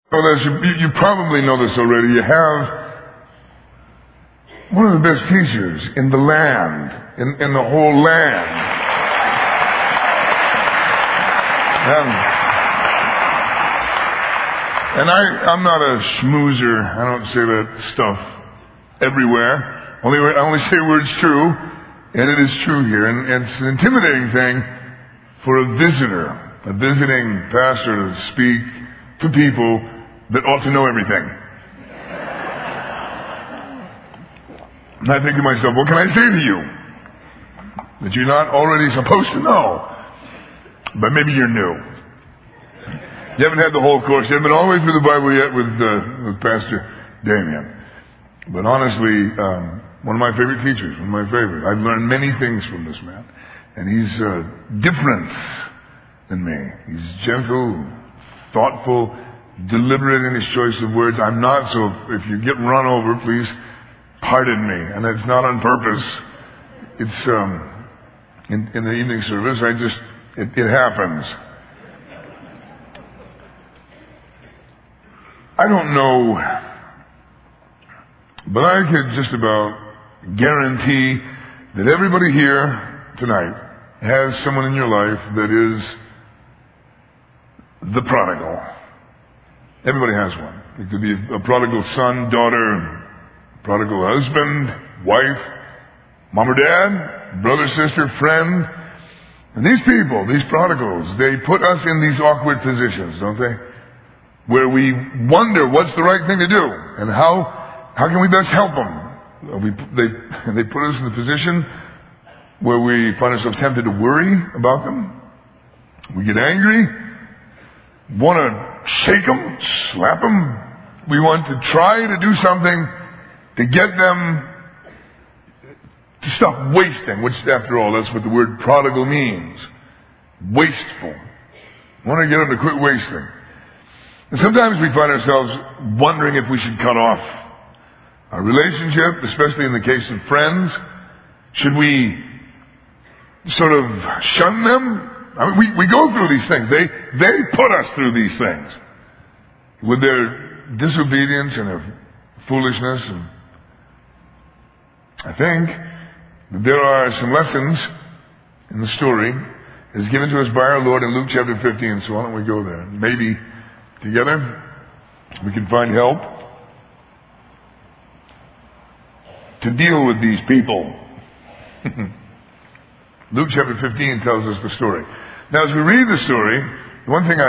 Well, you probably know this already. You have one of the best teachers in the land, in the whole land. And I'm not a schmoozer. I don't say that stuff everywhere. I only say where it's true, and it is true here. And it's an intimidating thing for a visiting pastor to speak to people that ought to know everything. And I think to myself, what can I say to you that you're not already supposed to know? But maybe you're new. You haven't had the whole course. You haven't been all the way through the Bible yet with Pastor Damien. But honestly, one of my favorite teachers, I've learned many things from this man. And he's different than me. He's gentle, thoughtful, deliberate in his choice of words. I'm not, so if you get run over, please pardon me. And it's not on purpose. It's in the evening service. It happens. I don't know, but I could just about guarantee that everybody here tonight has someone in your life that is the prodigal. Everybody has one. It could be a prodigal son, daughter, prodigal husband, wife, mom or dad, brother, sister, friend. And these people, these prodigals, they put us in these awkward positions, don't they? Where we wonder what's the right thing to do and how can we best help them. They put us in the position where we find ourselves tempted to worry about them. We get angry, want to shake them, slap them. We want to try to do something to get them to stop wasting, which after all, that's what the word prodigal means. Wasteful. We want to get them to quit wasting. And sometimes we find ourselves wondering if we should cut off our relationship, especially in the case of friends. Should we sort of shun them? I mean, we go through these things. They put us through these things with their disobedience and their foolishness. And I think that there are some lessons in the story as given to us by our Lord in Luke chapter 15. So why don't we go there? Maybe together we can find help to deal with these people. Luke chapter 15 tells us the story. Now as we read the story, one thing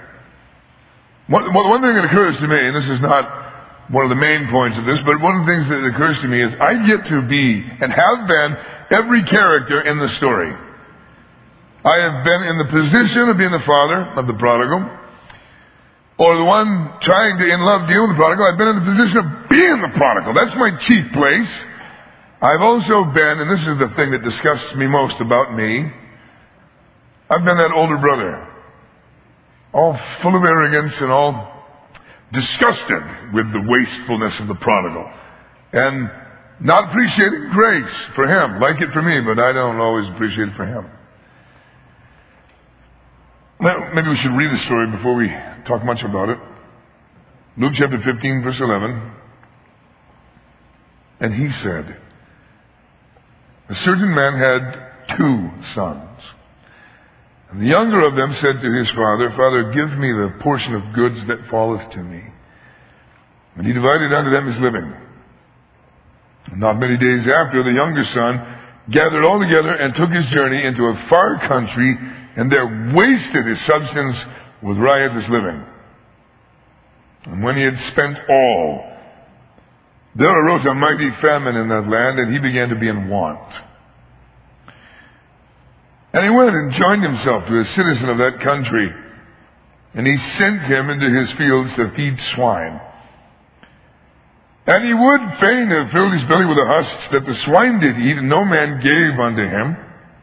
that occurs to me, and this is not one of the main points of this, but one of the things that occurs to me is I get to be and have been every character in the story. I have been in the position of being the father of the prodigal, or the one trying to, in love, deal with the prodigal. I've been in the position of being the prodigal. That's my chief place. I've also been, and this is the thing that disgusts me most about me, I've been that older brother, all full of arrogance and all disgusted with the wastefulness of the prodigal, and not appreciating grace for him, like it for me, but I don't always appreciate it for him. Well, maybe we should read the story before we talk much about it. Luke chapter 15, verse 11. And he said, a certain man had 2 sons. And the younger of them said to his father, Father, give me the portion of goods that falleth to me. And he divided unto them his living. And not many days after, the younger son gathered all together and took his journey into a far country, and there wasted his substance with riotous living. And when he had spent all, there arose a mighty famine in that land, and he began to be in want. And he went and joined himself to a citizen of that country, and he sent him into his fields to feed swine. And he would fain have filled his belly with the husks that the swine did eat, and no man gave unto him.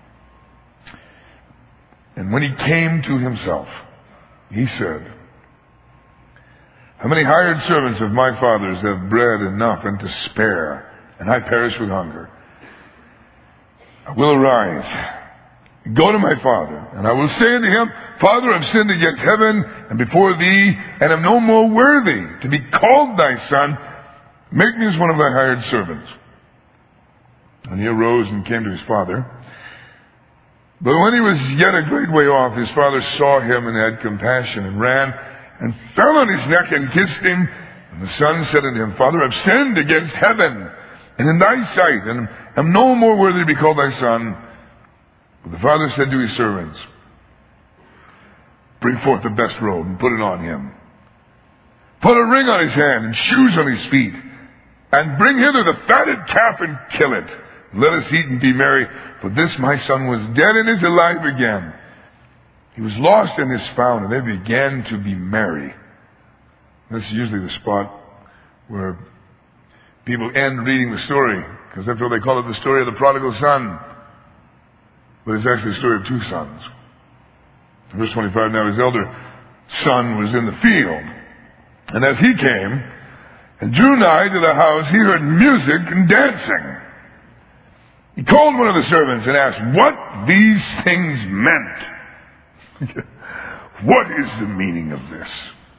And when he came to himself, he said, how many hired servants of my father's have bread enough and to spare, and I perish with hunger? I will arise, go to my father, and I will say unto him, Father, I've sinned against heaven and before thee, and am no more worthy to be called thy son. Make me as one of thy hired servants. And he arose and came to his father. But when he was yet a great way off, his father saw him and had compassion, and ran and fell on his neck and kissed him. And the son said unto him, Father, I've sinned against heaven and in thy sight, and am no more worthy to be called thy son. But the father said to his servants, Bring forth the best robe and put it on him. Put a ring on his hand and shoes on his feet. And bring hither the fatted calf and kill it. Let us eat and be merry. For this my son was dead and is alive again. He was lost and is found. And they began to be merry. This is usually the spot where people end reading the story, because that's what they call it, the story of the prodigal son. But it's actually the story of two sons. In verse 25, now his elder son was in the field. And as he came and drew nigh to the house, he heard music and dancing. He called one of the servants and asked what these things meant. What is the meaning of this?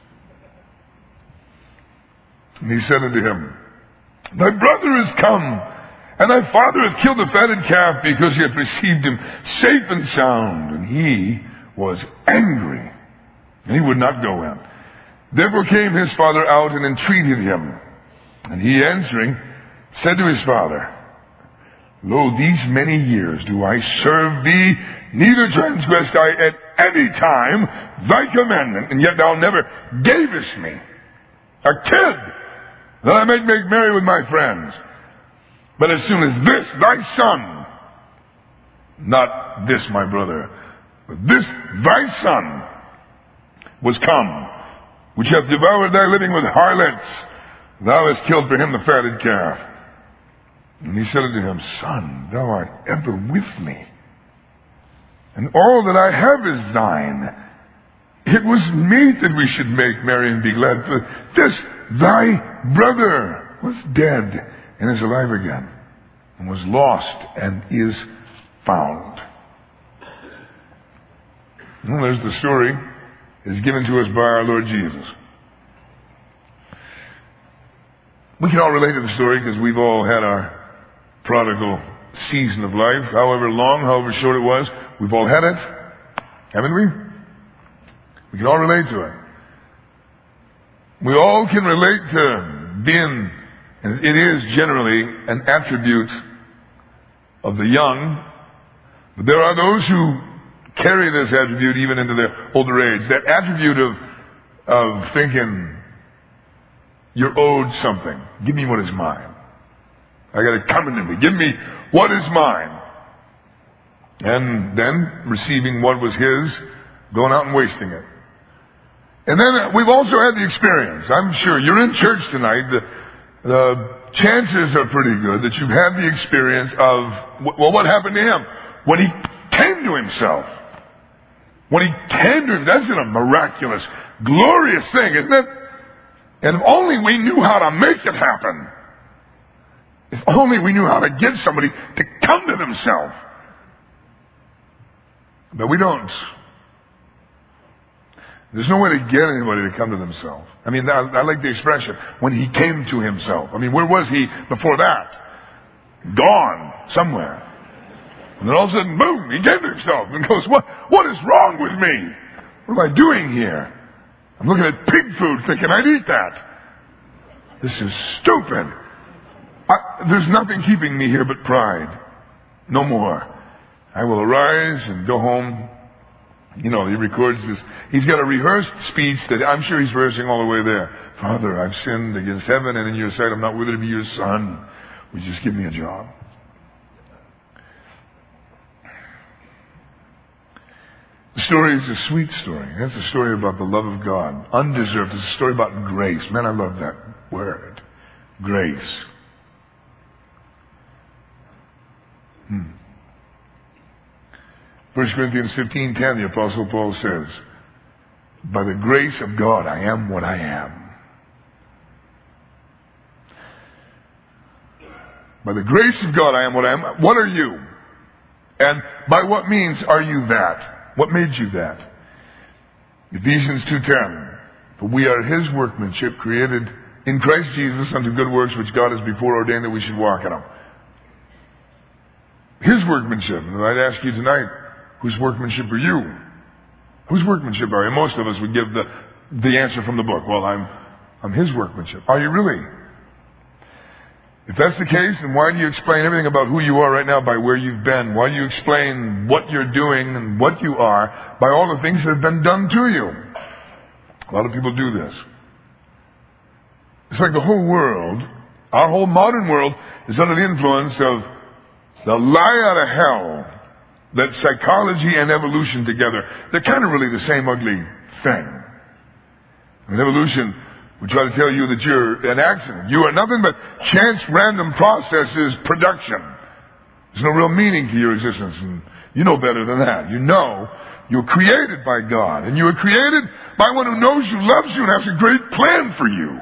And he said unto him, Thy brother is come, and thy father hath killed the fatted calf, because he hath received him safe and sound. And he was angry, and he would not go in. Therefore came his father out and entreated him. And he answering said to his father, Lo, these many years do I serve thee, neither transgressed I at any time thy commandment, and yet thou never gavest me a kid, that I might make merry with my friends. But as soon as this thy son, not this my brother, but this thy son was come, which hath devoured thy living with harlots, thou hast killed for him the fatted calf. And he said unto him, Son, thou art ever with me, and all that I have is thine. It was meet that we should make merry and be glad, for this thy brother was dead and is alive again, and was lost and is found. Well, there's the story. Is given to us by our Lord Jesus. We can all relate to the story because we've all had our prodigal season of life, however long, however short it was. We've all had it, haven't we? We can all relate to it. We all can relate to being, and it is generally an attribute of the young, but there are those who carry this attribute even into their older age. That attribute of thinking you're owed something. Give me what is mine. I got it coming to me. Give me what is mine. And then receiving what was his, going out and wasting it. And then we've also had the experience. I'm sure you're in church tonight. The chances are pretty good that you've had the experience of, well, what happened to him? When he came to himself. When he came to him, that's a miraculous, glorious thing, isn't it? And if only we knew how to make it happen. If only we knew how to get somebody to come to themselves. But we don't. There's no way to get anybody to come to themselves. I mean, I like the expression, when he came to himself. I mean, where was he before that? Gone somewhere. And then all of a sudden, boom, he came to himself and goes, what is wrong with me? What am I doing here? I'm looking at pig food thinking I'd eat that. This is stupid. There's nothing keeping me here but pride. No more. I will arise and go home. You know, he records this. He's got a rehearsed speech that I'm sure he's rehearsing all the way there. Father, I've sinned against heaven and in your sight. I'm not worthy to be your son. Would you just give me a job? The story is a sweet story. That's a story about the love of God. Undeserved. It's a story about grace. Man, I love that word. Grace. 1 Corinthians 15:10, the Apostle Paul says, by the grace of God, I am what I am. By the grace of God, I am what I am. What are you? And by what means are you that? What made you that? Ephesians 2:10. For we are His workmanship, created in Christ Jesus unto good works, which God has before ordained that we should walk in them. His workmanship. And I'd ask you tonight, whose workmanship are you? Whose workmanship are you? Most of us would give the answer from the book. Well, I'm His workmanship. Are you really? If that's the case, then why do you explain everything about who you are right now by where you've been? Why do you explain what you're doing and what you are by all the things that have been done to you? A lot of people do this. It's like the whole world, our whole modern world, is under the influence of the lie out of hell that psychology and evolution together, they're kind of really the same ugly thing. In evolution, we try to tell you that you're an accident. You are nothing but chance, random processes, production. There's no real meaning to your existence, and you know better than that. You know you're created by God, and you were created by one who knows you, loves you, and has a great plan for you.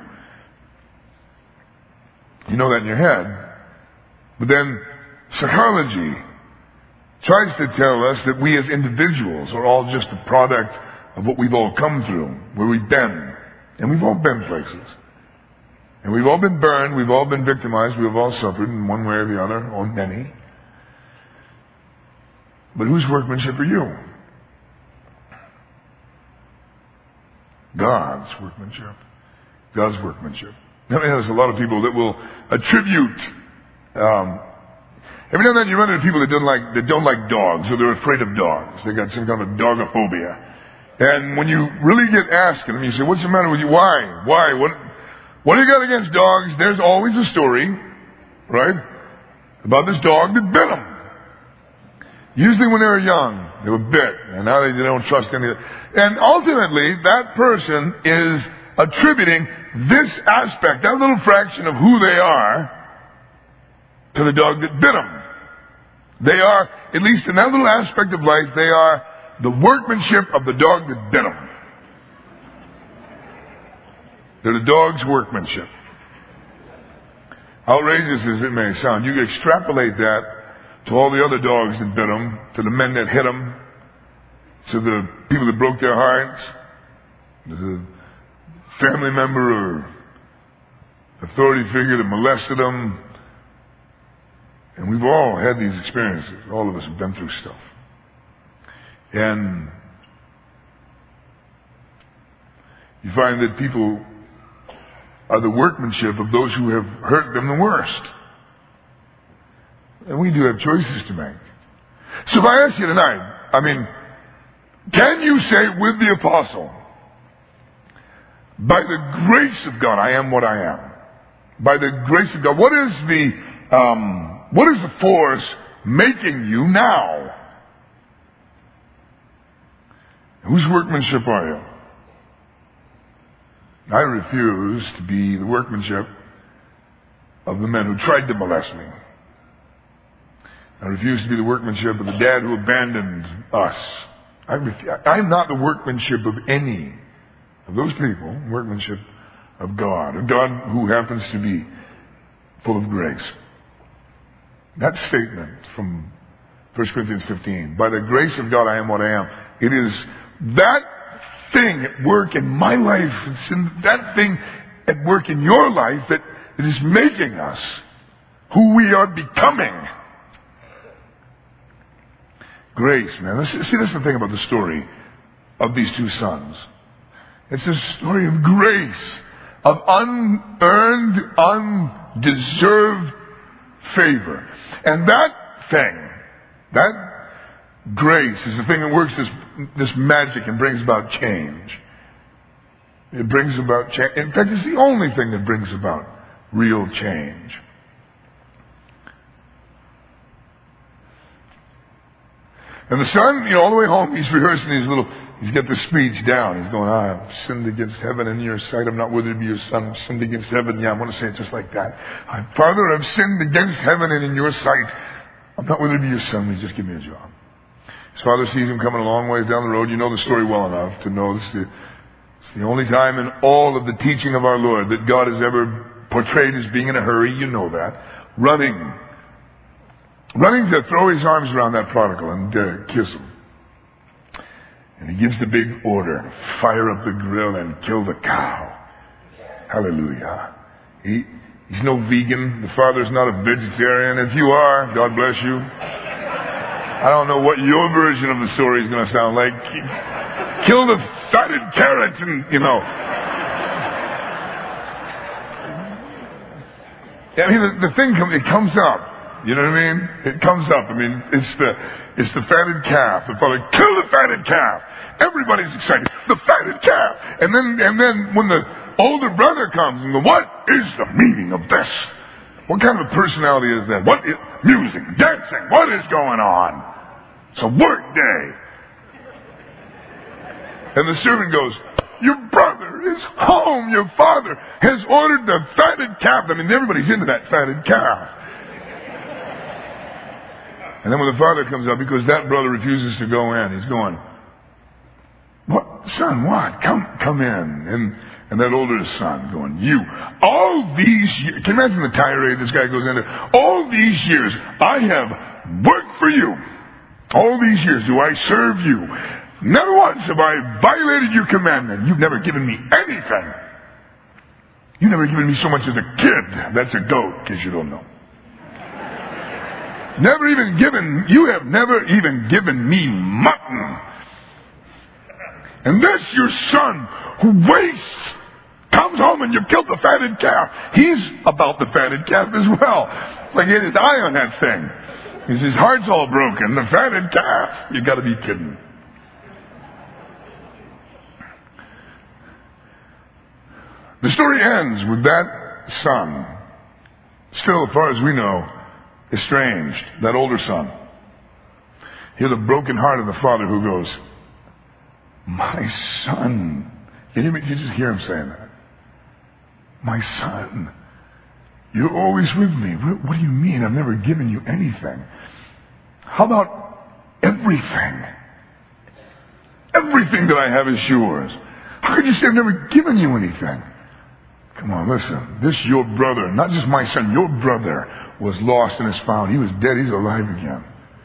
You know that in your head. But then psychology tries to tell us that we as individuals are all just a product of what we've all come through, where we've been. And we've all been places. And we've all been burned, we've all been victimized, we've all suffered in one way or the other, or many. But whose workmanship are you? God's workmanship. God's workmanship. I mean, there's a lot of people that will attribute every now and then you run into people that don't like dogs, or they're afraid of dogs. They got some kind of dogophobia. And when you really get asking them, you say, what's the matter with you? Why? What do you got against dogs? There's always a story, right, about this dog that bit them. Usually when they were young, they were bit, and now they don't trust anything. And ultimately, that person is attributing this aspect, that little fraction of who they are, to the dog that bit them. They are, at least in that little aspect of life, they are the workmanship of the dog that bit them. They're the dog's workmanship. Outrageous as it may sound, you can extrapolate that to all the other dogs that bit them, to the men that hit them, to the people that broke their hearts, to the family member or authority figure that molested them. And we've all had these experiences. All of us have been through stuff. And you find that people are the workmanship of those who have hurt them the worst. And we do have choices to make. So if I ask you tonight, can you say with the apostle, by the grace of God, I am what I am? By the grace of God, what is the force making you now? Whose workmanship are you? I refuse to be the workmanship of the men who tried to molest me. I refuse to be the workmanship of the dad who abandoned us. I'm not the workmanship of any of those people. Workmanship of God. A God who happens to be full of grace. That statement from 1 Corinthians 15, by the grace of God I am what I am. It is that thing at work in my life, it's in that thing at work in your life that is making us who we are becoming. Grace, man. See, that's the thing about the story of these two sons. It's a story of grace, of unearned, undeserved favor. And that thing, that grace is the thing that works this magic and brings about change. It brings about change. In fact, it's the only thing that brings about real change. And the son, all the way home, he's rehearsing he's got the speech down. He's going, I've sinned against heaven and in your sight. I'm not worthy to be your son. I've sinned against heaven. Yeah, I want to say it just like that. Father, I've sinned against heaven and in your sight. I'm not worthy to be your son. Please just give me a job. His father sees him coming a long ways down the road. You know the story well enough to know it's the only time in all of the teaching of our Lord that God has ever portrayed as being in a hurry. You know that. Running running to throw his arms around that prodigal and kiss him. And he gives the big order, fire up the grill and kill the cow. Hallelujah. He's no vegan. The father's not a vegetarian. If you are, God bless you. I don't know what your version of the story is going to sound like. Kill the fatted carrots and, I mean, the thing it comes up. You know what I mean? It comes up. I mean, it's the fatted calf. The father, kill the fatted calf. Everybody's excited. The fatted calf. And then when the older brother comes and goes, what is the meaning of this? What kind of a personality is that? What is music, dancing? What is going on? It's a work day. And the servant goes, your brother is home. Your father has ordered the fatted calf. I mean, everybody's into that fatted calf. And then when the father comes up, because that brother refuses to go in, he's going, what, son, what? Come in. And that older son going, you, all these years, can you imagine the tirade this guy goes into? All these years, I have worked for you. All these years do I serve you. Never once have I violated your commandment. You've never given me anything. You've never given me so much as a kid. That's a goat, in case you don't know. You have never even given me mutton. And this your son who wastes, comes home and you've killed the fatted calf. He's about the fatted calf as well. It's like he had his eye on that thing. His heart's all broken. The fatted calf. You gotta be kidding. The story ends with that son, still as far as we know, estranged, that older son. Hear the broken heart of the father who goes, my son. Can you just hear him saying that? My son, you're always with me. What do you mean? I've never given you anything. How about everything? Everything that I have is yours. How could you say I've never given you anything? Come on, listen. This your brother, not just my son, your brother was lost and is found. He was dead. He's alive again.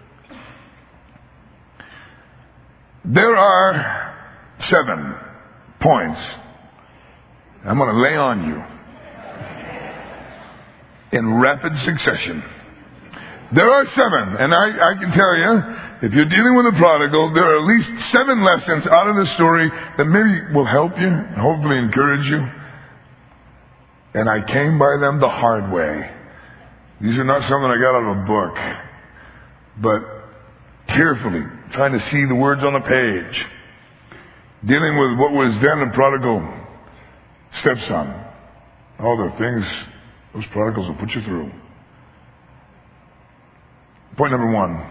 There are 7 points I'm going to lay on you in rapid succession. There are 7, and I can tell you, if you're dealing with a prodigal, there are at least 7 lessons out of the story that maybe will help you and hopefully encourage you. And I came by them the hard way. These are not something I got out of a book, but carefully trying to see the words on the page, dealing with what was then a prodigal stepson. All the things those prodigals will put you through. Point number 1.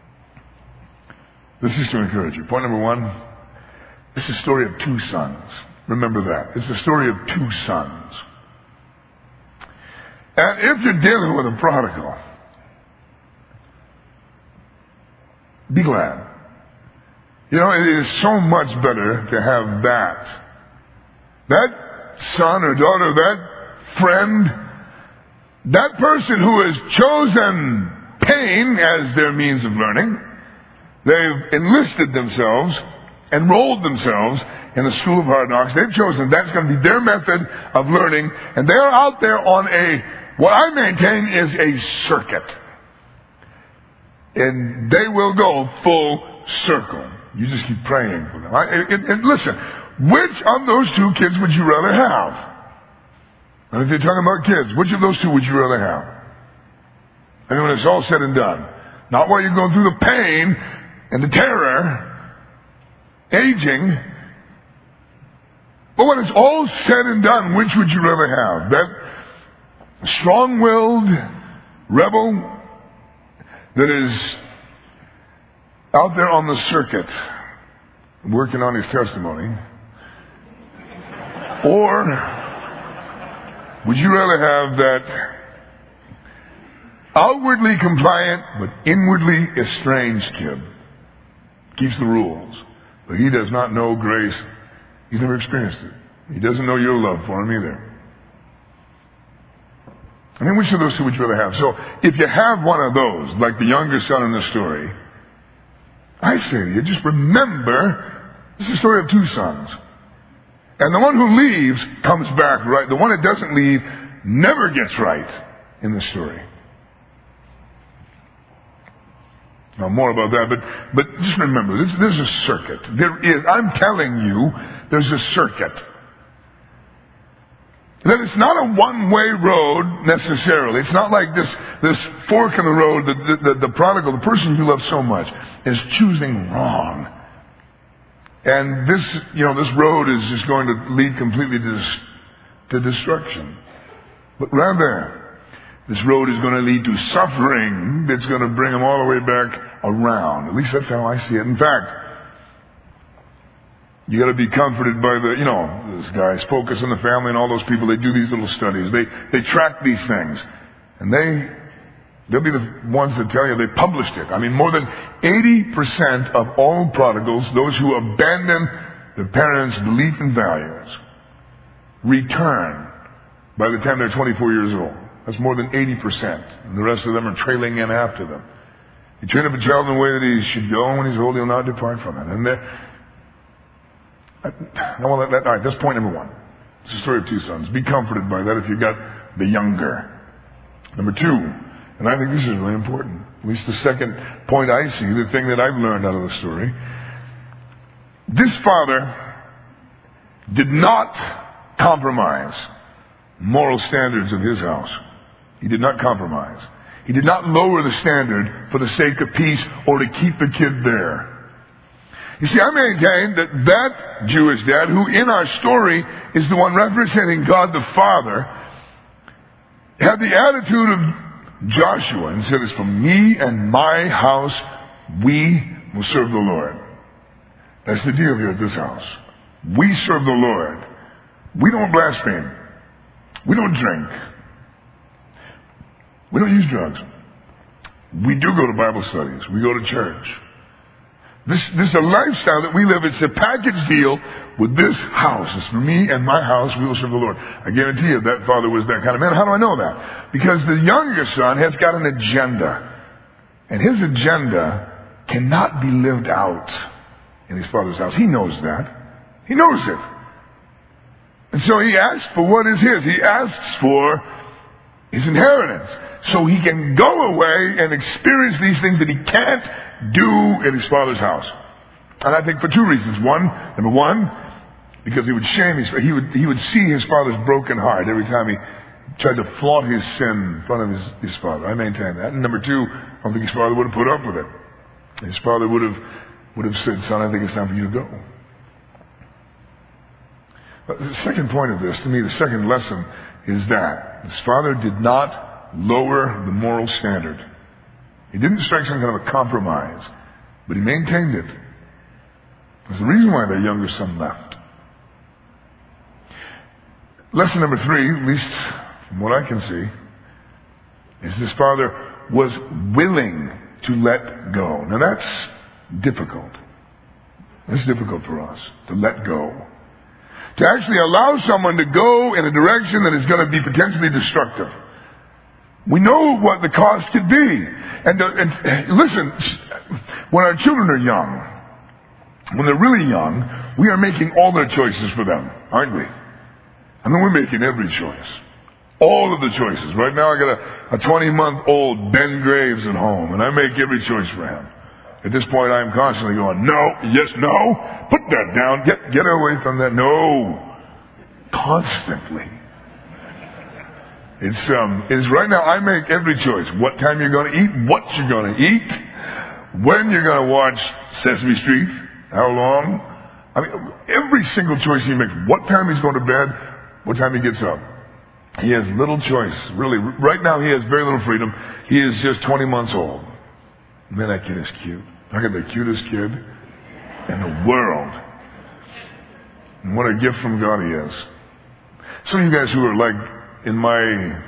This is to encourage you. Point number 1. This is a story of 2 sons. Remember that. It's a story of 2 sons. And if you're dealing with a prodigal, be glad. You know, it is so much better to have that son or daughter, that friend, that person who has chosen pain as their means of learning. They've enlisted themselves, enrolled themselves in the school of hard knocks. They've chosen that's going to be their method of learning, and they're out there on what I maintain is a circuit. And they will go full circle. You just keep praying for them. And listen, which of those 2 kids would you rather have? And if you're talking about kids, which of those 2 would you rather have? And when it's all said and done, not while you're going through the pain and the terror, aging, but when it's all said and done, which would you rather have? That strong-willed rebel that is out there on the circuit working on his testimony? Or would you rather have that outwardly compliant but inwardly estranged kid? Keeps the rules, but he does not know grace. He's never experienced it. He doesn't know your love for him either. I mean, which of those two would you rather have? So, if you have one of those, like the younger son in the story, I say to you, just remember, this is a story of two sons. And the one who leaves comes back right. The one that doesn't leave never gets right in the story. Now, more about that, but just remember, there's a circuit. I'm telling you, there's a circuit. That it's not a one-way road necessarily. It's not like this fork in the road that the prodigal, the person you love so much, is choosing wrong. And this road is just going to lead completely to destruction. But rather, this road is going to lead to suffering that's going to bring him all the way back around. At least that's how I see it. In fact, you got to be comforted by this guys Focus on the Family and all those people. They do these little studies. They track these things, and they'll be the ones that tell you they published it. I mean, more than 80% of all prodigals, those who abandon their parents' belief and values, return by the time they're 24 years old. That's more than 80%, and the rest of them are trailing in after them. You train up a child in the way that he should go, and when he's old, he'll not depart from it. And all right, that's point number one. It's a story of two sons. Be comforted by that if you've got the younger. Number two, and I think this is really important, at least the second point I see, the thing that I've learned out of the story. This father did not compromise moral standards of his house. He did not compromise. He did not lower the standard for the sake of peace or to keep the kid there. You see, I maintain that Jewish dad, who in our story is the one representing God the Father, had the attitude of Joshua and said, "As for me and my house, we will serve the Lord." That's the deal here at this house. We serve the Lord. We don't blaspheme. We don't drink. We don't use drugs. We do go to Bible studies. We go to church. This is a lifestyle that we live. It's a package deal with this house. It's for me and my house, we will serve the Lord. I guarantee you that father was that kind of man. How do I know that? Because the younger son has got an agenda. And his agenda cannot be lived out in his father's house. He knows that. He knows it. And so he asks for what is his. He asks for his inheritance. So he can go away and experience these things that he can't do in his father's house. And I think for two reasons. Number one, because he would shame he would see his father's broken heart every time he tried to flaunt his sin in front of his father. I maintain that. And number two, I don't think his father would have put up with it. His father would have said, "Son, I think it's time for you to go." But the second point of this, to me, the second lesson is that his father did not lower the moral standard. He didn't strike some kind of a compromise, but he maintained it. That's the reason why their younger son left. Lesson number three, at least from what I can see, is this father was willing to let go. Now that's difficult. That's difficult for us, to let go. To actually allow someone to go in a direction that is going to be potentially destructive. We know what the cost could be. And listen, when our children are young, when they're really young, we are making all their choices for them, aren't we? I mean, we're making every choice. All of the choices. Right now I got a 20-month-old Ben Graves at home, and I make every choice for him. At this point I am constantly going, no, yes, no, put that down, get away from that, no. Constantly. It's right now I make every choice. What time you're going to eat, what you're going to eat, when you're going to watch Sesame Street, how long. I mean, every single choice he makes. What time he's going to bed, what time he gets up. He has little choice, really. Right now he has very little freedom. He is just 20 months old. Man, that kid is cute. I got the cutest kid in the world. And what a gift from God he is. Some of you guys who are like in my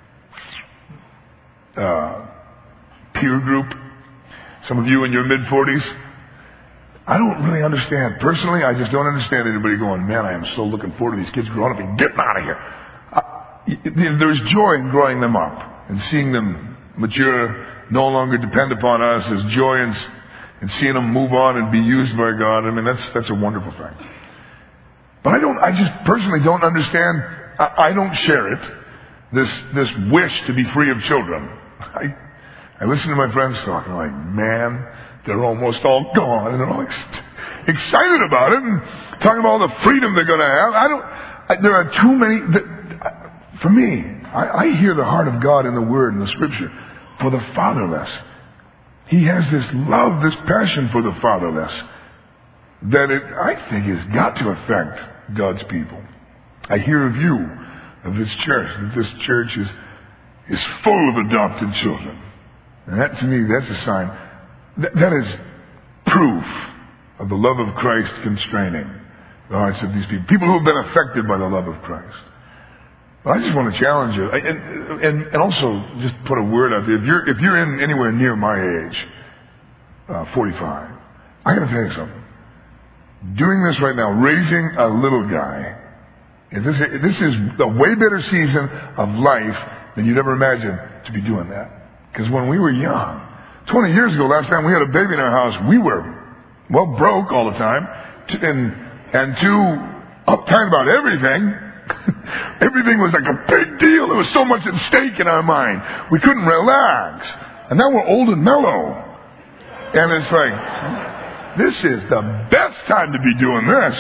peer group, some of you in your mid-40s, I don't really understand. Personally, I just don't understand anybody going, man, I am so looking forward to these kids growing up and getting out of here. there's joy in growing them up and seeing them mature, no longer depend upon us. There's joy in seeing them move on and be used by God. I mean, that's a wonderful thing. But I just personally don't understand. I don't share it. This wish to be free of children. I listen to my friends talk, and I'm like, man, they're almost all gone, and they're all excited about it, and talking about all the freedom they're going to have. There are too many. For me, I hear the heart of God in the Word and the Scripture for the fatherless. He has this love, this passion for the fatherless, that I think has got to affect God's people. I hear of you, of this church, that this church is full of adopted children. And that, to me, that's a sign. That is proof of the love of Christ constraining the hearts of these people. People who have been affected by the love of Christ. Well, I just want to challenge you. And also just put a word out there. If you're in anywhere near my age, 45, I gotta tell you something. Doing this right now, raising a little guy, this is a way better season of life than you'd ever imagine to be doing that. Because when we were young, 20 years ago, last time we had a baby in our house, we were, well, broke all the time, and too uptight about everything. Everything was like a big deal. There was so much at stake in our mind. We couldn't relax. And now we're old and mellow. And it's like, this is the best time to be doing this.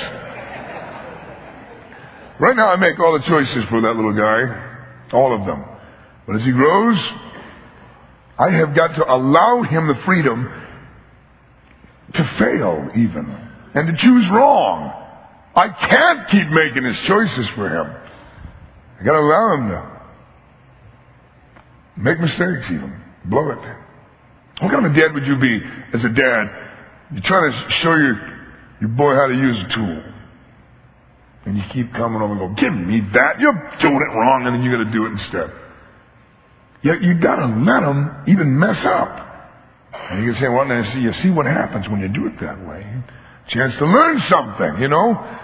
Right now I make all the choices for that little guy. All of them. But as he grows, I have got to allow him the freedom to fail even. And to choose wrong. I can't keep making his choices for him. I gotta allow him to make mistakes even. Blow it. What kind of a dad would you be as a dad? You're trying to show your boy how to use a tool. And you keep coming over and go, give me that. You're doing it wrong, and then you're gonna do it instead. You gotta let him even mess up. And you can say, well, now you see what happens when you do it that way. Chance to learn something, you know.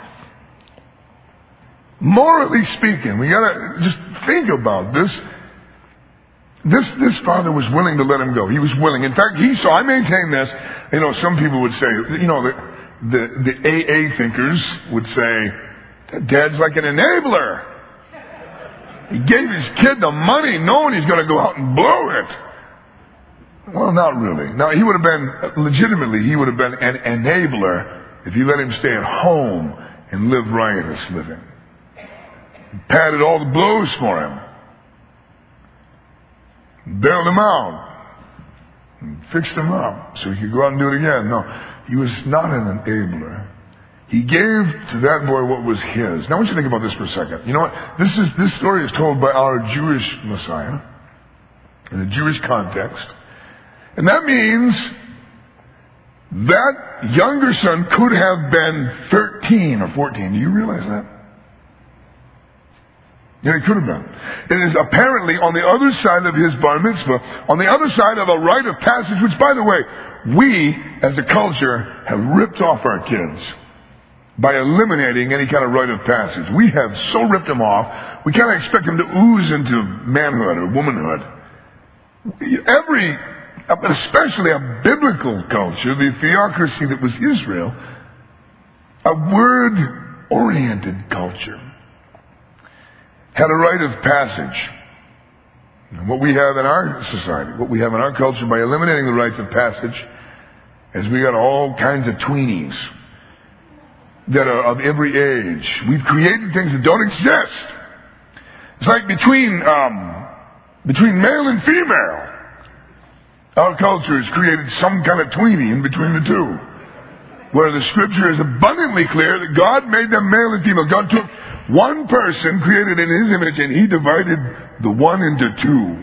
Morally speaking, we gotta just think about this. This father was willing to let him go. He was willing. In fact, I maintain this. You know, some people would say, you know, the AA thinkers would say, Dad's like an enabler. He gave his kid the money knowing he's going to go out and blow it. Well, not really. Now, he would have been an enabler if you let him stay at home and live riotous living. He padded all the blows for him. Bailed him out. And fixed him up so he could go out and do it again. No, he was not an enabler. He gave to that boy what was his. Now I want you to think about this for a second. You know what? This story is told by our Jewish Messiah in a Jewish context. And that means that younger son could have been 13 or 14. Do you realize that? Yeah, he could have been. It is apparently on the other side of his bar mitzvah, on the other side of a rite of passage, which, by the way, we as a culture have ripped off our kids by eliminating any kind of rite of passage. We have so ripped them off, we can't expect them to ooze into manhood or womanhood. Especially a biblical culture, the theocracy that was Israel, a word-oriented culture, had a rite of passage. And what we have in our society, what we have in our culture, by eliminating the rites of passage, is we got all kinds of tweenies that are of every age. We've created things that don't exist. It's like between male and female. Our culture has created some kind of tweenie in between the two. Where the scripture is abundantly clear that God made them male and female. God took one person created in his image and he divided the one into two.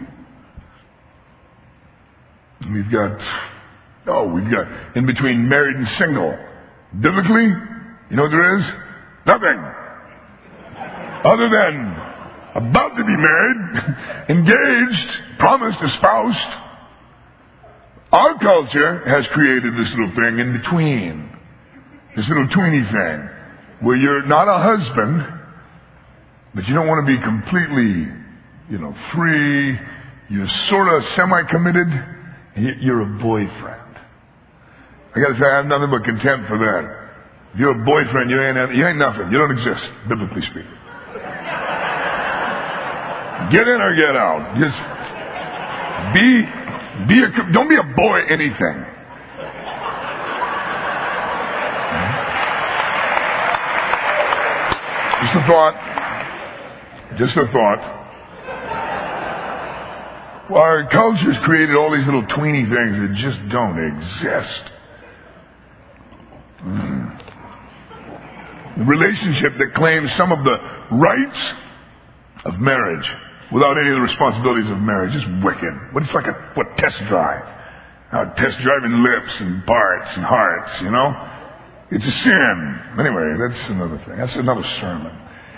And we've got in between married and single. Biblically, you know what there is? Nothing. Other than about to be married, engaged, promised, espoused. Our culture has created this little thing in between. This little tweeny thing. Where you're not a husband, but you don't want to be completely free, you're sort of semi-committed, you're a boyfriend. I gotta say, I have nothing but contempt for that. If you're a boyfriend, you ain't nothing. You don't exist, biblically speaking. Get in or get out. Just don't be a boy anything. Just a thought. Well, our culture's created all these little tweeny things that just don't exist. The relationship that claims some of the rights of marriage without any of the responsibilities of marriage is wicked. But it's like a test drive. Test driving lips and parts and hearts, It's a sin. Anyway, that's another thing. That's another sermon.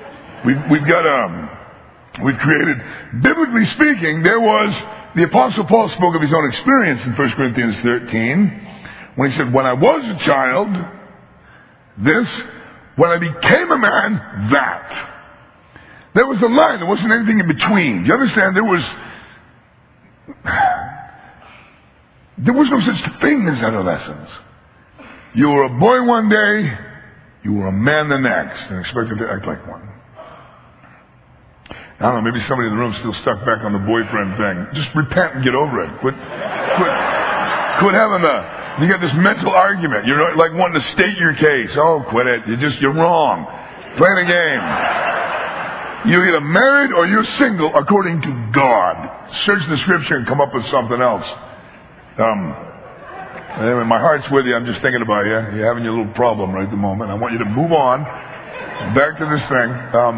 We've created, biblically speaking, the Apostle Paul spoke of his own experience in 1 Corinthians 13 when he said, when I was a child, this, when I became a man, that. There was a line, there wasn't anything in between. Do you understand? There was no such thing as adolescence. You were a boy one day, you were a man the next, and expected to act like one. I don't know, maybe somebody in the room still stuck back on the boyfriend thing. Just repent and get over it. Quit having you got this mental argument. You're like wanting to state your case. Oh, quit it. You're wrong. Play the game. You're either married or you're single according to God. Search the scripture and come up with something else. Anyway, my heart's with you. I'm just thinking about you. You're having your little problem right at the moment. I want you to move on. Back to this thing.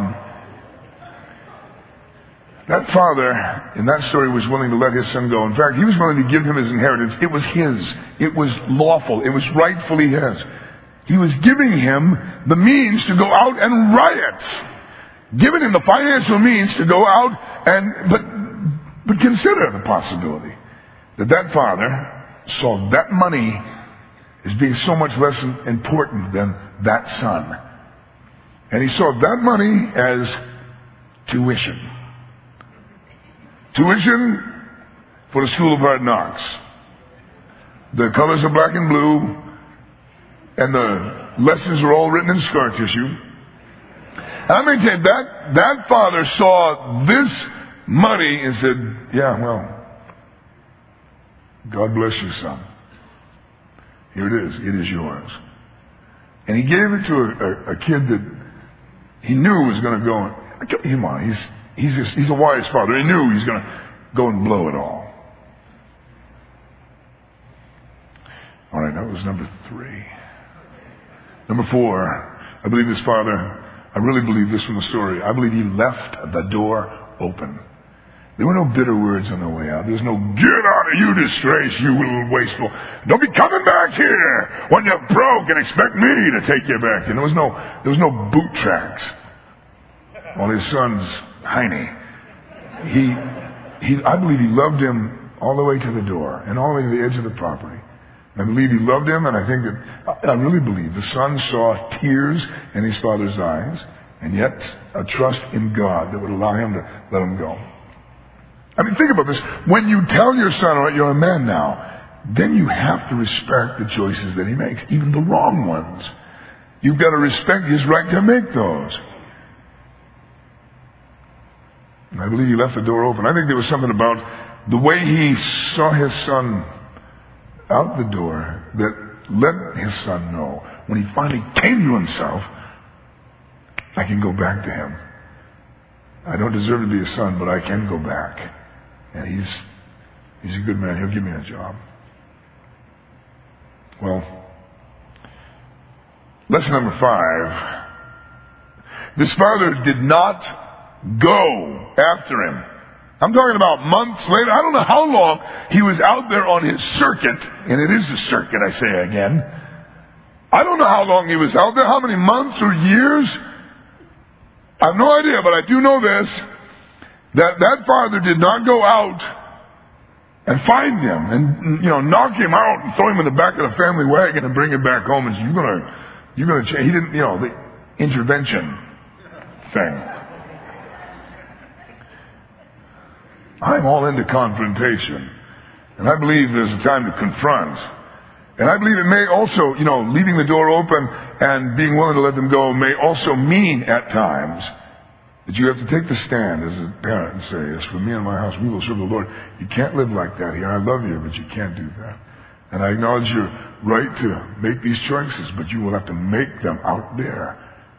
That father, in that story, was willing to let his son go. In fact, he was willing to give him his inheritance. It was his. It was lawful. It was rightfully his. He was giving him the means to go out and riot. Giving him the financial means to go out but consider the possibility that father saw that money as being so much less important than that son. And he saw that money as tuition. Tuition for the School of Hard Knocks. The colors are black and blue, and the lessons are all written in scar tissue. And I maintain that father saw this money and said, yeah, well, God bless you, son. Here it is. It is yours. And he gave it to a kid that he knew was going to go. Come on, he's a wise father. He knew he was going to go and blow it all. All right, that was number 3. Number 4, I believe this father, I really believe this from the story. I believe he left the door open. There were no bitter words on the way out. There was no, get out of you disgrace, you little wasteful. Don't be coming back here when you're broke and expect me to take you back. And there was no boot tracks on his son's hiney. I believe he loved him all the way to the door and all the way to the edge of the property. I believe he loved him, and I really believe the son saw tears in his father's eyes, and yet a trust in God that would allow him to let him go. I mean, think about this. When you tell your son, all right, you're a man now, then you have to respect the choices that he makes, even the wrong ones. You've got to respect his right to make those. And I believe he left the door open. I think there was something about the way he saw his son out the door that let his son know, when he finally came to himself, I can go back to him. I don't deserve to be a son, but I can go back. And he's a good man. He'll give me a job. Well, lesson number 5. This father did not go after him. I'm talking about months later. I don't know how long he was out there on his circuit, and it is a circuit, I say again. I don't know how long he was out there, how many months or years. I have no idea, but I do know this, that father did not go out and find him and, knock him out and throw him in the back of the family wagon and bring him back home and say, you're gonna change. He didn't, the intervention thing. I'm all into confrontation. And I believe there's a time to confront. And I believe it may also, leaving the door open and being willing to let them go may also mean at times that you have to take the stand as a parent and say, as for me and my house, we will serve the Lord. You can't live like that here. I love you, but you can't do that. And I acknowledge your right to make these choices, but you will have to make them out there.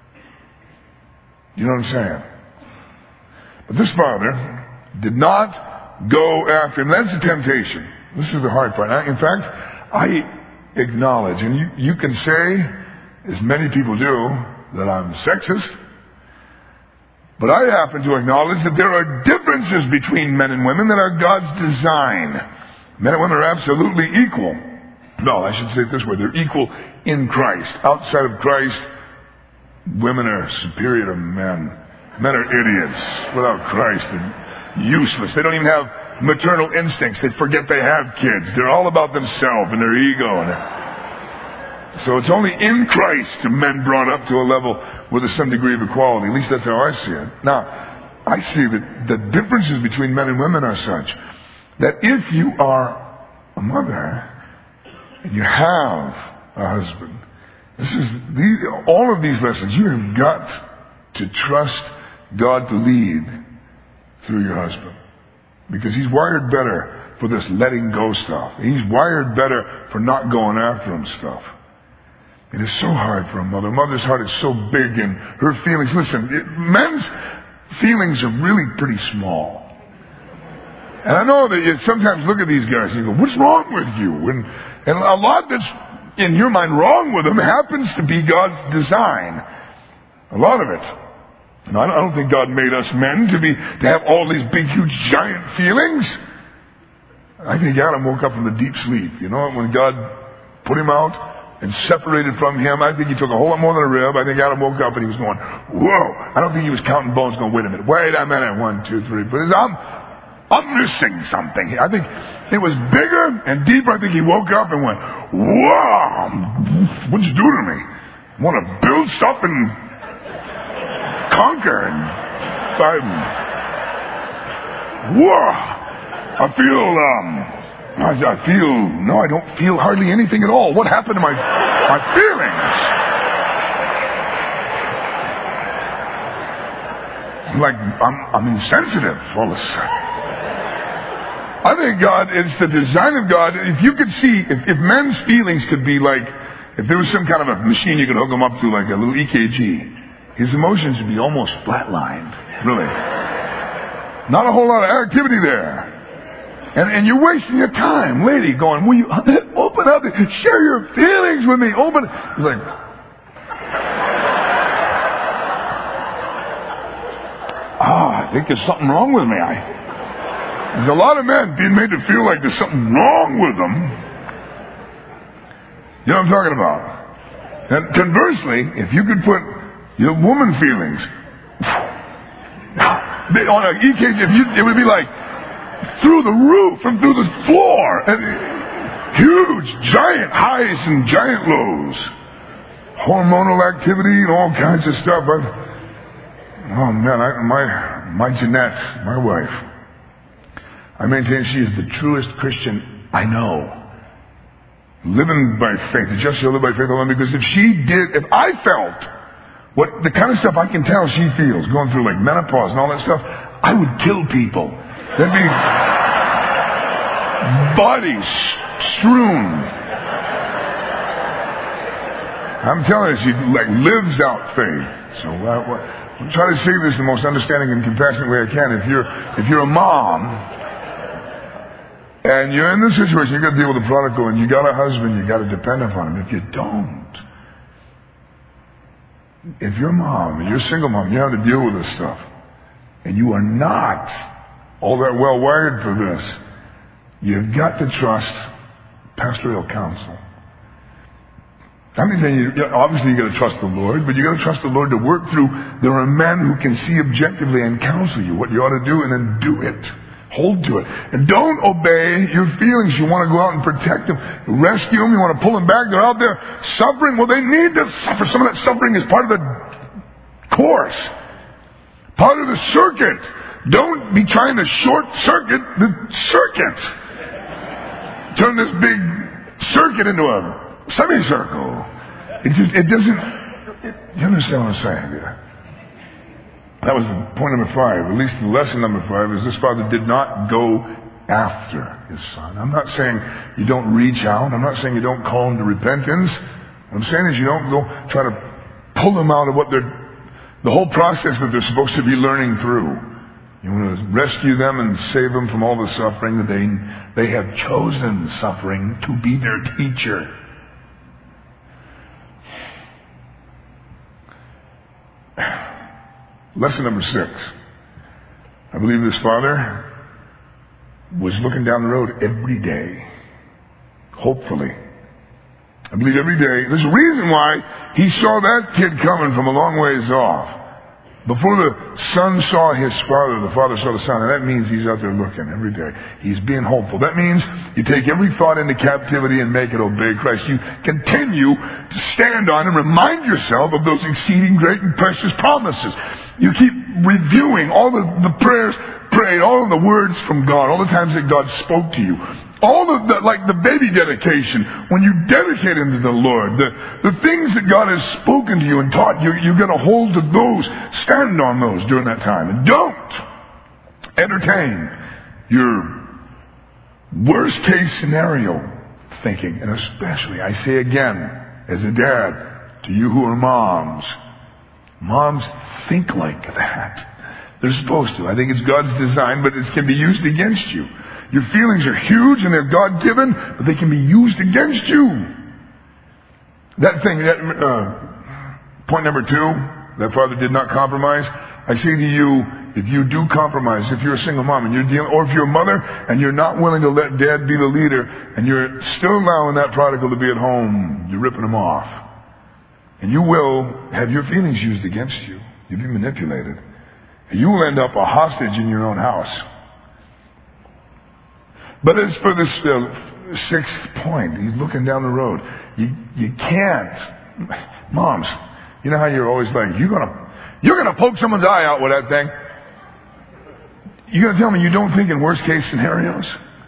You know what I'm saying? But this father did not go after him. That's the temptation. This is the hard part. In fact, I acknowledge, and you can say, as many people do, that I'm sexist, but I happen to acknowledge that there are differences between men and women that are God's design. Men and women are absolutely equal. No, I should say it this way. They're equal in Christ. Outside of Christ, women are superior to men. Men are idiots without Christ and useless. They don't even have maternal instincts. They forget they have kids. They're all about themselves and their ego. So it's only in Christ are men brought up to a level where there's some degree of equality. At least that's how I see it. Now, I see that the differences between men and women are such that if you are a mother and you have a husband, all of these lessons, you have got to trust God to lead through your husband. Because he's wired better for this letting go stuff. He's wired better for not going after him stuff. It is so hard for a mother. A mother's heart is so big and her feelings. Listen, men's feelings are really pretty small. And I know that you sometimes look at these guys and you go, what's wrong with you? And a lot that's in your mind wrong with them happens to be God's design. A lot of it. And I don't think God made us men to have all these big, huge, giant feelings. I think Adam woke up from the deep sleep. When God put him out and separated from him, I think he took a whole lot more than a rib. I think Adam woke up and he was going, whoa. I don't think he was counting bones going, wait a minute. 1, 2, 3. But I'm missing something. I think it was bigger and deeper. I think he woke up and went, whoa, what'd you do to me? I want to build stuff and conquer. And I don't feel hardly anything at all. What happened to my feelings? I'm insensitive all of a sudden. I think it's the design of God. If you could see, if men's feelings could be like, if there was some kind of a machine you could hook them up to, like a little EKG, his emotions would be almost flatlined. Really. Not a whole lot of activity there. And you're wasting your time, lady, going, will you open up, share your feelings with me, open. He's like, I think there's something wrong with me. There's a lot of men being made to feel like there's something wrong with them. You know what I'm talking about? And conversely, if you could put your woman feelings on an EKG, it would be like through the roof and through the floor, and huge, giant highs and giant lows, hormonal activity and all kinds of stuff. My Jeanette, my wife, I maintain she is the truest Christian I know. Living by faith, the just shall live by faith alone. Because if I felt what the kind of stuff I can tell she feels, going through like menopause and all that stuff, I would kill people. There'd be bodies strewn. I'm telling you, she lives out faith. So I'll try to say this in the most understanding and compassionate way I can. If you're a mom and you're in this situation, you got to deal with a prodigal, and you got a husband, you got to depend upon him. If you don't, if you're a mom and you're a single mom, you have to deal with this stuff, and you are not all that well wired for this, you've got to trust pastoral counsel. I mean, obviously you got to trust the Lord, but you got to trust the Lord to work through. There are men who can see objectively and counsel you what you ought to do, and then do it. Hold to it. And don't obey your feelings. You want to go out and protect them, rescue them. You want to pull them back. They're out there suffering. Well, they need to suffer. Some of that suffering is part of the course, part of the circuit. Don't be trying to short circuit the circuit. Turn this big circuit into a semicircle. It doesn't, you understand what I'm saying here? That was point number 5. At least lesson number 5 is this father did not go after his son. I'm not saying you don't reach out. I'm not saying you don't call them to repentance. What I'm saying is you don't go try to pull them out of the whole process that they're supposed to be learning through. You want to rescue them and save them from all the suffering that they have chosen suffering to be their teacher. Lesson number 6. I believe this father was looking down the road every day. Hopefully. I believe every day. There's a reason why he saw that kid coming from a long ways off. Before the son saw his father, the father saw the son. And that means he's out there looking every day. He's being hopeful. That means you take every thought into captivity and make it obey Christ. You continue to stand on and remind yourself of those exceeding great and precious promises. You keep reviewing all the prayers prayed, all of the words from God, all the times that God spoke to you. All of the, like the baby dedication, when you dedicate him to the Lord, the things that God has spoken to you and taught you, you're going to hold to those, stand on those during that time. And don't entertain your worst case scenario thinking. And especially, I say again, as a dad, to you who are moms think like that. They're supposed to. I think it's God's design, but it can be used against you. Your feelings are huge and they're God-given, but they can be used against you. Point number 2, that father did not compromise. I say to you, if you do compromise, if you're a single mom and you're dealing, or if you're a mother and you're not willing to let dad be the leader and you're still allowing that prodigal to be at home, you're ripping him off. And you will have your feelings used against you. You'll be manipulated. And you will end up a hostage in your own house. But as for this 6th point, he's looking down the road. You can't. Moms, you know how you're always like, you're gonna poke someone's eye out with that thing. You're gonna tell me you don't think in worst case scenarios?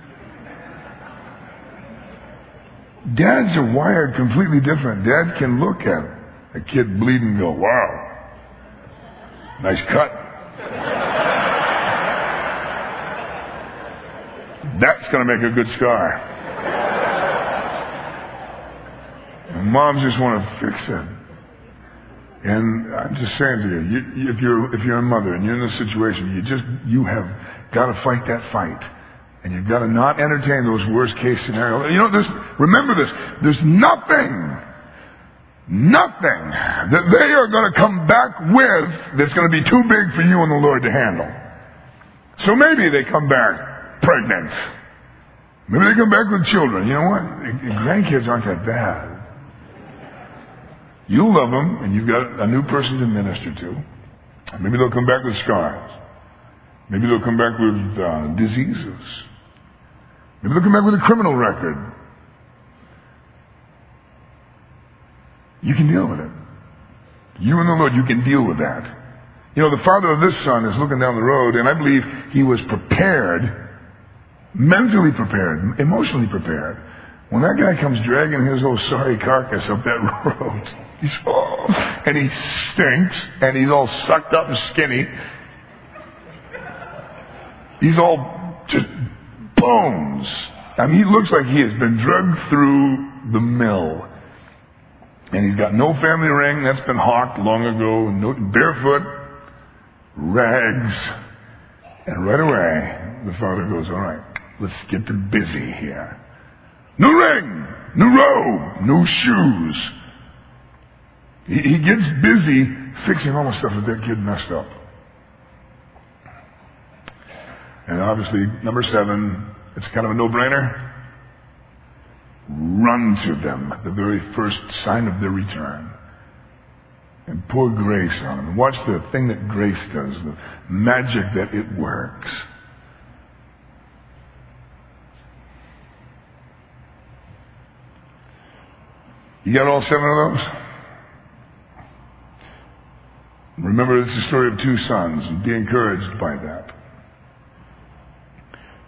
Dads are wired completely different. Dads can look at a kid bleeding and go, wow, nice cut. That's going to make a good scar. And moms just want to fix it. And I'm just saying to you, if you're a mother and you're in this situation, you have got to fight that fight. And you've got to not entertain those worst case scenarios. You know, remember this. There's nothing that they are going to come back with that's going to be too big for you and the Lord to handle. So maybe they come back pregnant. Maybe they come back with children. You know what? Grandkids aren't that bad. You love them, and you've got a new person to minister to. Maybe they'll come back with scars. Maybe they'll come back with diseases. Maybe they'll come back with a criminal record. You can deal with it. You and the Lord, you can deal with that. You know, the father of this son is looking down the road, and I believe he was prepared, mentally prepared, emotionally prepared. When that guy comes dragging his old sorry carcass up that road, and he stinks, and he's all sucked up and skinny. He's all just bones. I mean, he looks like he has been drugged through the mill. And he's got no family ring, that's been hawked long ago, no, barefoot, rags. And right away, the father goes, all right, let's get to busy here. New ring, new robe, new shoes. He gets busy fixing all the stuff that kid messed up. And obviously, number 7, it's kind of a no-brainer. Run to them at the very first sign of their return. And pour grace on them. Watch the thing that grace does, the magic that it works. You got all 7 of those? Remember, it's the story of 2 sons, and be encouraged by that.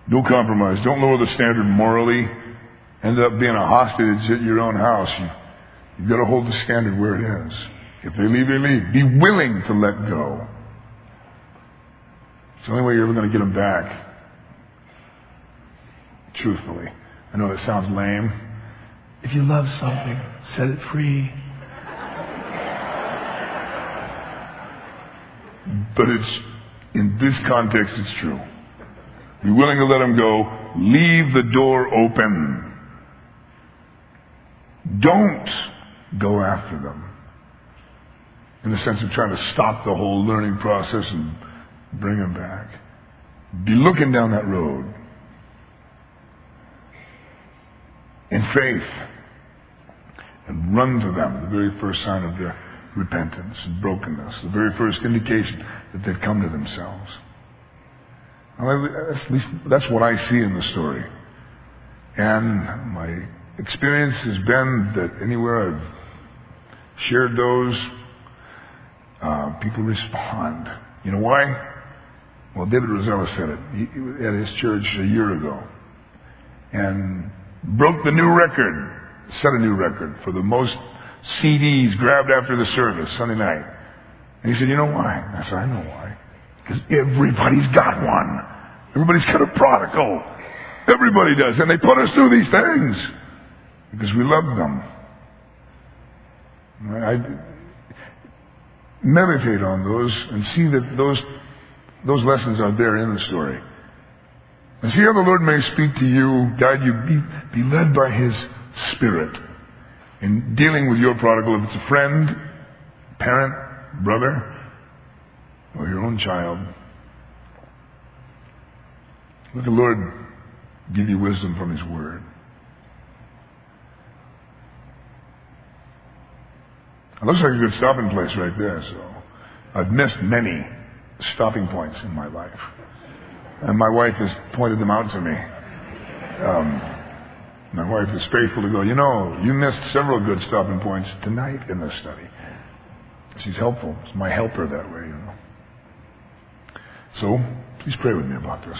Don't compromise. Don't lower the standard morally. End up being a hostage at your own house. You've got to hold the standard where it is. If they leave, they leave. Be willing to let go. It's the only way you're ever going to get them back. Truthfully. I know that sounds lame. If you love something, set it free. But in this context, it's true. Be willing to let them go. Leave the door open. Don't go after them. In the sense of trying to stop the whole learning process and bring them back. Be looking down that road. In faith. And run to them, the very first sign of their repentance and brokenness, the very first indication that they've come to themselves. At least that's what I see in the story. And my experience has been that anywhere I've shared those, people respond. You know why? Well, David Rosella said it. He at his church a year ago. And broke the new record. Set a new record for the most CDs grabbed after the service Sunday night. And he said, you know why? I said, I know why. Because everybody's got one. Everybody's got a prodigal. Everybody does. And they put us through these things because we love them. I meditate on those and see that those lessons are there in the story. And see how the Lord may speak to you, guide you, be led by His Spirit in dealing with your prodigal, if it's a friend, parent, brother, or your own child. Let the Lord give you wisdom from His Word. It looks like a good stopping place right there, so I've missed many stopping points in my life. And my wife has pointed them out to me. My wife is faithful to go, you missed several good stopping points tonight in this study. She's helpful. She's my helper that way, So, please pray with me about this.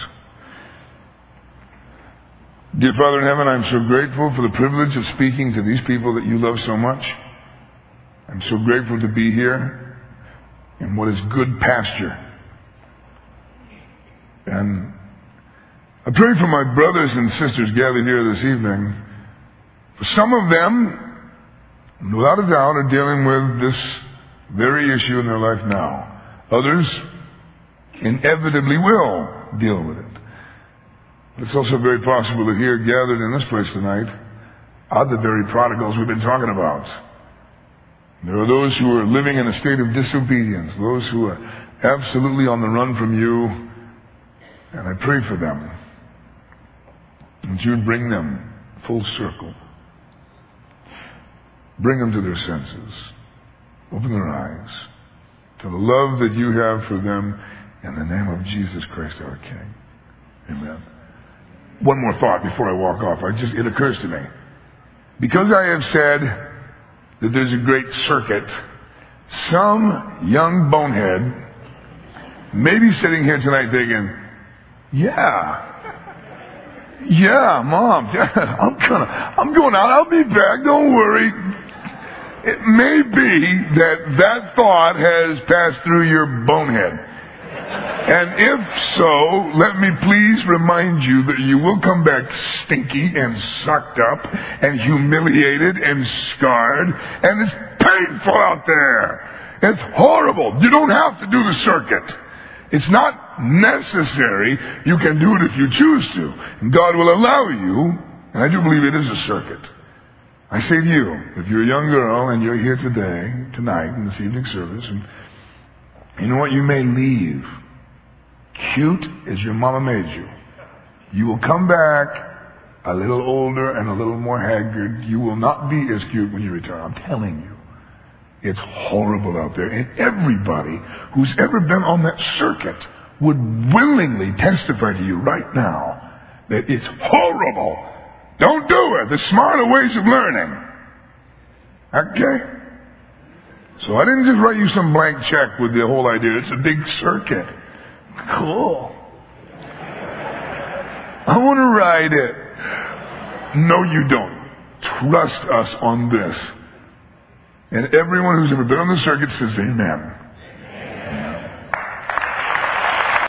Dear Father in heaven, I'm so grateful for the privilege of speaking to these people that you love so much. I'm so grateful to be here in what is good pasture. And I pray for my brothers and sisters gathered here this evening. For some of them, without a doubt, are dealing with this very issue in their life now. Others inevitably will deal with it. But it's also very possible that here, gathered in this place tonight, are the very prodigals we've been talking about. There are those who are living in a state of disobedience, those who are absolutely on the run from you. And I pray for them, that you would bring them full circle. Bring them to their senses. Open their eyes to the love that you have for them in the name of Jesus Christ our King. Amen. One more thought before I walk off. It occurs to me. Because I have said that there's a great circuit, some young bonehead may be sitting here tonight thinking, yeah, Mom, I'm going out. I'll be back. Don't worry. It may be that thought has passed through your bonehead. And if so, let me please remind you that you will come back stinky and sucked up and humiliated and scarred. And it's painful out there. It's horrible. You don't have to do the circuit. It's not necessary. You can do it if you choose to. And God will allow you, and I do believe it is a circuit. I say to you, if you're a young girl and you're here tonight in this evening service, and you know what? You may leave cute as your mama made you. You will come back a little older and a little more haggard. You will not be as cute when you return. I'm telling you. It's horrible out there. And everybody who's ever been on that circuit would willingly testify to you right now that it's horrible. Don't do it. There's smarter ways of learning. Okay? So I didn't just write you some blank check with the whole idea. It's a big circuit. Cool. I want to ride it. No, you don't. Trust us on this. And everyone who's ever been on the circuit says amen.